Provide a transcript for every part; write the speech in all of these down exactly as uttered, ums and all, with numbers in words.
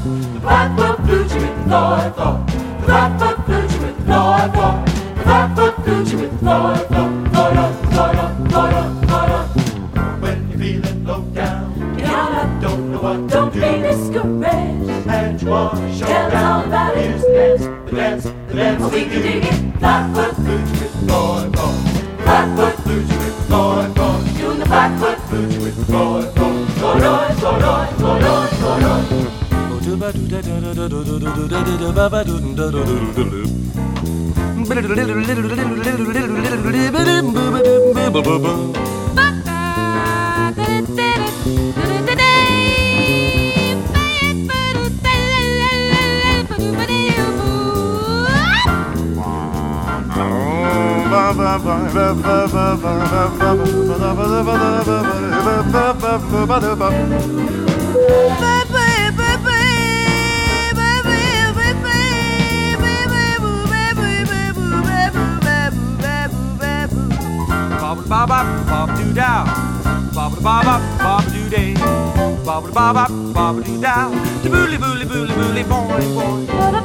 The Flatfoot Floochie with the Floyd Floor. The Flatfoot Floochie with the Floyd Floor. The Flatfoot Floochie with the Floyd Floor. Floyd up, Floyd up, Floyd up, Floyd up. When you're feeling low down, get on up, don't know what to don't do. be discouraged. And you want to show Tell us all down. about it. Here's the dance, the dance, the dance. Oh, we can dig it. Flatfoot Floochie with the Floyd Floor. Flatfoot Floochie with the Floyd Floor. doing the Flatfoot. Floochie with the Floyd Floor. Floyd, Floyd, Floyd, Floyd, Floyd, Floyd. Bob bop bop doo dow, bob bob bop bob doo day, bob bob bop bob doo dow, the booli booli booli booli boy boy.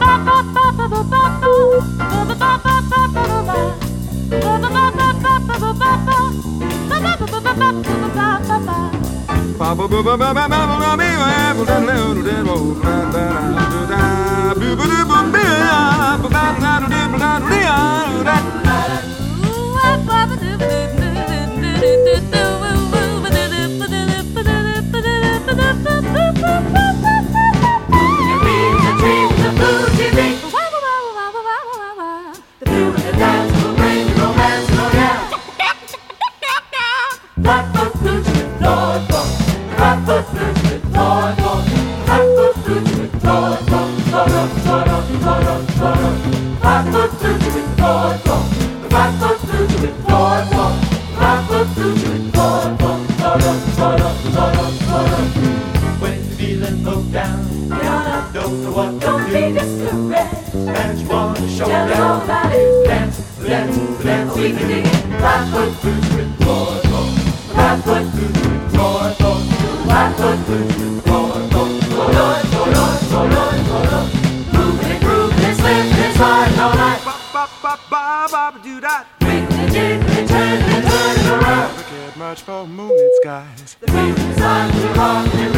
Flatfoot Floochie with Floyd Floor. Flatfoot Floochie with Floyd Floor. Flatfoot Floochie with Floyd Floor. Floyd up, Floyd up, Floyd up, Floyd up. Flatfoot Floochie with Floyd Floor. The Flatfoot Floochie with Floyd Floor. Flatfoot Floochie with Floyd Floor. Floyd up, Floyd up, Floyd up, Floyd up. When you're feeling low down, Get on up, don't know what to don't be do, discouraged. and you want to show Tell us all down. about it. Dance, dance, dance. We can dig it. Flatfoot Floochie with Floyd Floor. Flatfoot Floochie with Floyd Floor. Flatfoot Floochie with Floyd Floor. Floyd, Floyd, Floyd, Floyd, Floyd. Moving and grooving and slipping and sliding all night. Bop bop bop bop bop do that. Wiggling and jiggling and turning and turning around. Look at much for moonlit skies. The feeling is on to rock and